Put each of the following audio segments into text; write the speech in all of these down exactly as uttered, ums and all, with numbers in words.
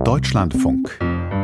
Deutschlandfunk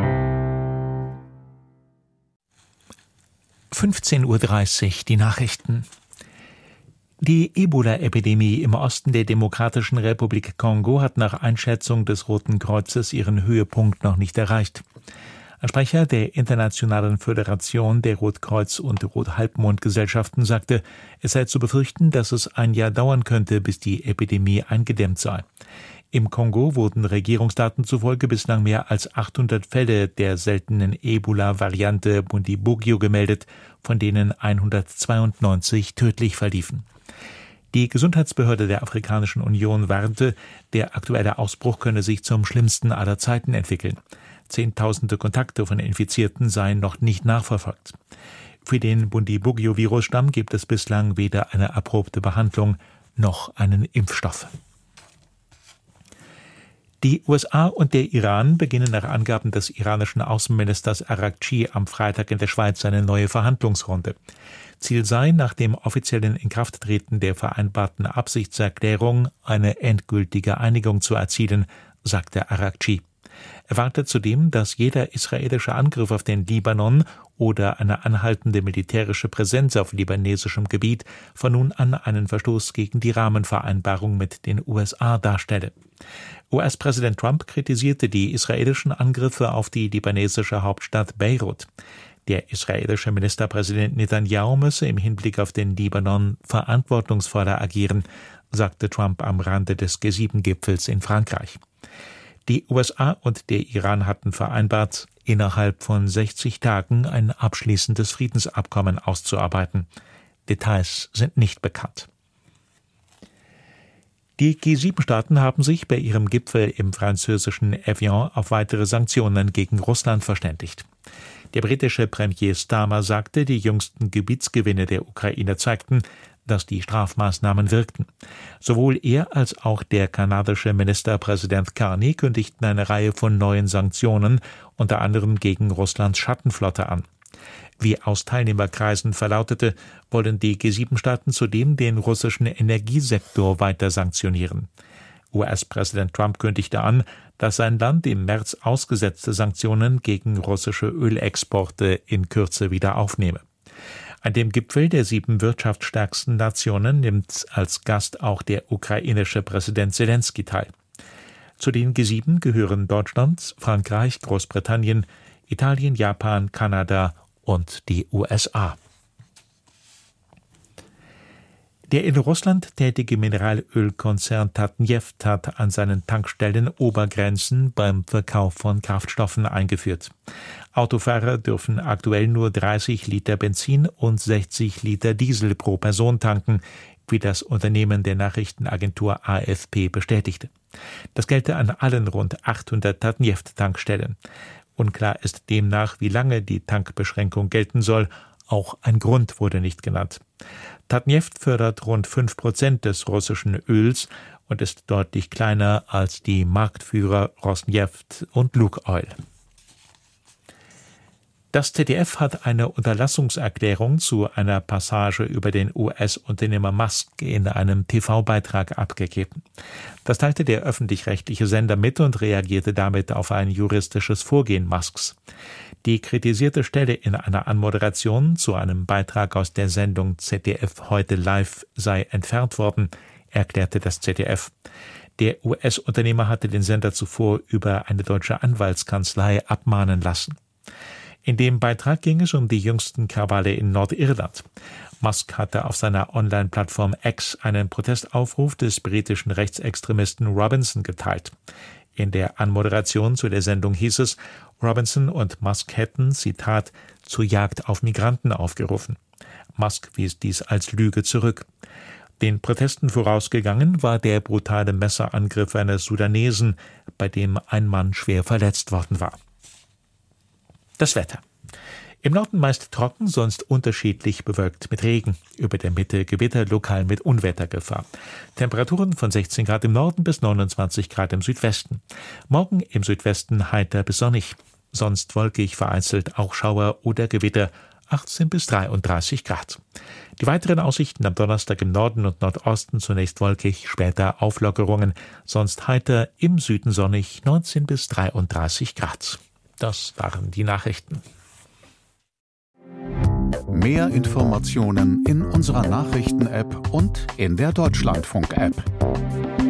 fünfzehn Uhr dreißig, die Nachrichten. Die Ebola-Epidemie im Osten der Demokratischen Republik Kongo hat nach Einschätzung des Roten Kreuzes ihren Höhepunkt noch nicht erreicht. Ein Sprecher der Internationalen Föderation der Rotkreuz- und Rothalbmond-Gesellschaften sagte, es sei zu befürchten, dass es ein Jahr dauern könnte, bis die Epidemie eingedämmt sei. Im Kongo wurden Regierungsdaten zufolge bislang mehr als achthundert Fälle der seltenen Ebola-Variante Bundibugyo gemeldet, von denen hundertzweiundneunzig tödlich verliefen. Die Gesundheitsbehörde der Afrikanischen Union warnte, der aktuelle Ausbruch könne sich zum schlimmsten aller Zeiten entwickeln. Zehntausende Kontakte von Infizierten seien noch nicht nachverfolgt. Für den Bundibugyo-Virusstamm gibt es bislang weder eine erprobte Behandlung noch einen Impfstoff. Die U S A und der Iran beginnen nach Angaben des iranischen Außenministers Araghchi am Freitag in der Schweiz eine neue Verhandlungsrunde. Ziel sei, nach dem offiziellen Inkrafttreten der vereinbarten Absichtserklärung eine endgültige Einigung zu erzielen, sagte Araghchi. Er warnte zudem, dass jeder israelische Angriff auf den Libanon oder eine anhaltende militärische Präsenz auf libanesischem Gebiet von nun an einen Verstoß gegen die Rahmenvereinbarung mit den U S A darstelle. U S-Präsident Trump kritisierte die israelischen Angriffe auf die libanesische Hauptstadt Beirut. Der israelische Ministerpräsident Netanyahu müsse im Hinblick auf den Libanon verantwortungsvoller agieren, sagte Trump am Rande des G sieben Gipfels in Frankreich. Die U S A und der Iran hatten vereinbart, innerhalb von sechzig Tagen ein abschließendes Friedensabkommen auszuarbeiten. Details sind nicht bekannt. Die G sieben Staaten haben sich bei ihrem Gipfel im französischen Evian auf weitere Sanktionen gegen Russland verständigt. Der britische Premier Starmer sagte, die jüngsten Gebietsgewinne der Ukraine zeigten, dass die Strafmaßnahmen wirkten. Sowohl er als auch der kanadische Ministerpräsident Carney kündigten eine Reihe von neuen Sanktionen, unter anderem gegen Russlands Schattenflotte, an. Wie aus Teilnehmerkreisen verlautete, wollen die G sieben Staaten zudem den russischen Energiesektor weiter sanktionieren. U S-Präsident Trump kündigte an, dass sein Land im März ausgesetzte Sanktionen gegen russische Ölexporte in Kürze wieder aufnehme. An dem Gipfel der sieben wirtschaftsstärksten Nationen nimmt als Gast auch der ukrainische Präsident Selenskyj teil. Zu den G sieben gehören Deutschland, Frankreich, Großbritannien, Italien, Japan, Kanada und die U S A. Der in Russland tätige Mineralölkonzern Tatneft hat an seinen Tankstellen Obergrenzen beim Verkauf von Kraftstoffen eingeführt. Autofahrer dürfen aktuell nur dreißig Liter Benzin und sechzig Liter Diesel pro Person tanken, wie das Unternehmen der Nachrichtenagentur A F P bestätigte. Das gelte an allen rund achthundert Tatneft-Tankstellen. Unklar ist demnach, wie lange die Tankbeschränkung gelten soll. Auch ein Grund wurde nicht genannt. Tatneft fördert rund fünf Prozent des russischen Öls und ist deutlich kleiner als die Marktführer Rosneft und Lukoil. Das Z D F hat eine Unterlassungserklärung zu einer Passage über den U S-Unternehmer Musk in einem T V-Beitrag abgegeben. Das teilte der öffentlich-rechtliche Sender mit und reagierte damit auf ein juristisches Vorgehen Musks. Die kritisierte Stelle in einer Anmoderation zu einem Beitrag aus der Sendung Z D F heute live sei entfernt worden, erklärte das Z D F. Der U S-Unternehmer hatte den Sender zuvor über eine deutsche Anwaltskanzlei abmahnen lassen. In dem Beitrag ging es um die jüngsten Krawalle in Nordirland. Musk hatte auf seiner Online-Plattform X einen Protestaufruf des britischen Rechtsextremisten Robinson geteilt. In der Anmoderation zu der Sendung hieß es, Robinson und Musk hätten, Zitat, zur Jagd auf Migranten aufgerufen. Musk wies dies als Lüge zurück. Den Protesten vorausgegangen war der brutale Messerangriff eines Sudanesen, bei dem ein Mann schwer verletzt worden war. Das Wetter. Im Norden meist trocken, sonst unterschiedlich bewölkt mit Regen. Über der Mitte Gewitter, lokal mit Unwettergefahr. Temperaturen von sechzehn Grad im Norden bis neunundzwanzig Grad im Südwesten. Morgen im Südwesten heiter bis sonnig. Sonst wolkig, vereinzelt auch Schauer oder Gewitter. achtzehn bis dreiunddreißig Grad. Die weiteren Aussichten am Donnerstag im Norden und Nordosten zunächst wolkig, später Auflockerungen, sonst heiter, im Süden sonnig, neunzehn bis dreiunddreißig Grad. Das waren die Nachrichten. Mehr Informationen in unserer Nachrichten-App und in der Deutschlandfunk-App.